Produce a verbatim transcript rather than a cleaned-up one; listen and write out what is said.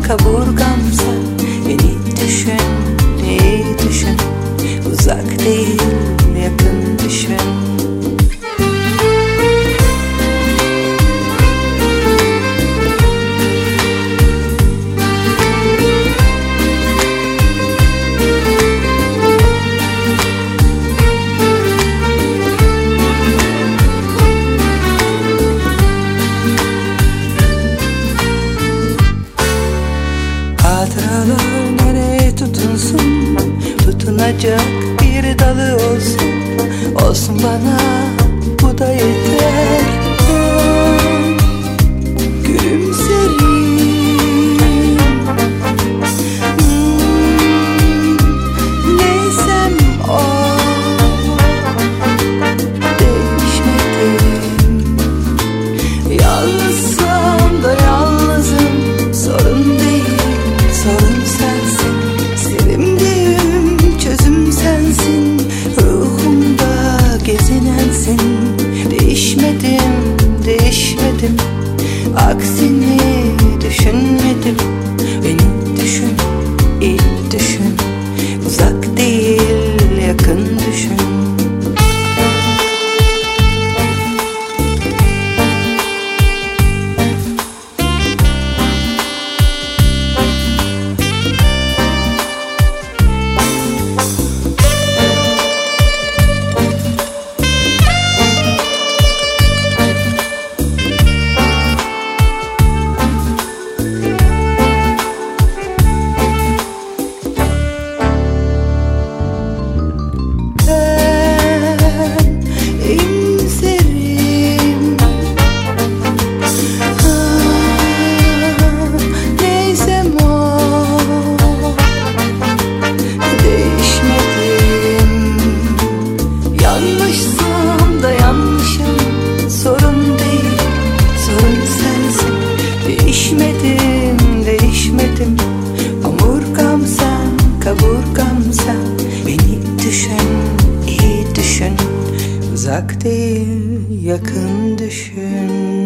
kaburgam sen. Beni düşün, iyi düşün. Uzak değil, yakın düşün. Hatıralar nereye tutunsun? Tutunacak bir dalı olsun. Olsun bana, bu da yeter. Gülümserim, hmm, neysem o. Değişmedim. Yalnızsam da yalnızım, sorun değil, sorun sensin. Sevimdiğim çözüm sensin. Ruhumda gezinensin. Değişmedim, değişmedim. Aksini düşünmedim. Beni düşün, iyi düşün. Uzak değil, yakın düşün. Yanlışsam da yanlışım, sorun değil, sorun sensin. Değişmedim, değişmedim. Omurgam sen, kaburgam sen. Beni düşün, iyi düşün. Uzak değil, yakın düşün.